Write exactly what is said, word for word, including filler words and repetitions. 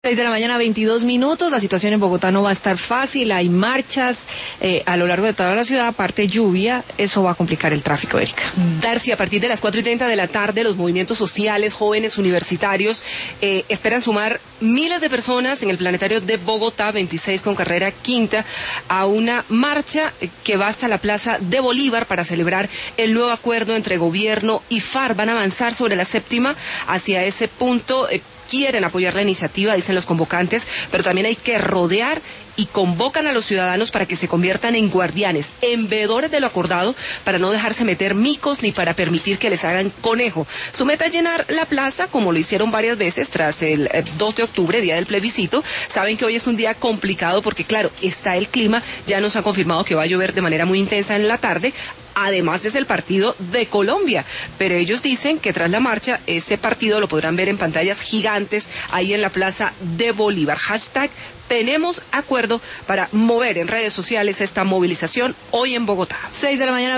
seis de la mañana, veintidós minutos. La situación en Bogotá no va a estar fácil. Hay marchas eh, a lo largo de toda la ciudad. Aparte lluvia, eso va a complicar el tráfico, Erika. Darcy, a partir de las cuatro y treinta de la tarde, los movimientos sociales, jóvenes, universitarios eh, esperan sumar miles de personas en el planetario de Bogotá, veintiséis con carrera quinta, a una marcha que va hasta la Plaza de Bolívar para celebrar el nuevo acuerdo entre gobierno y FARC. Van a avanzar sobre la séptima hacia ese punto. Eh, quieren apoyar la iniciativa, dicen los convocantes, pero también hay que rodear y convocan a los ciudadanos para que se conviertan en guardianes, en veedores de lo acordado, para no dejarse meter micos ni para permitir que les hagan conejo. Su meta es llenar la plaza, como lo hicieron varias veces tras el dos de octubre, día del plebiscito. Saben que hoy es un día complicado porque, claro, está el clima, ya nos han confirmado que va a llover de manera muy intensa en la tarde. Además es el partido de Colombia, pero ellos dicen que tras la marcha ese partido lo podrán ver en pantallas gigantes ahí en la Plaza de Bolívar. Hashtag tenemos acuerdo para mover en redes sociales esta movilización hoy en Bogotá. seis de la mañana.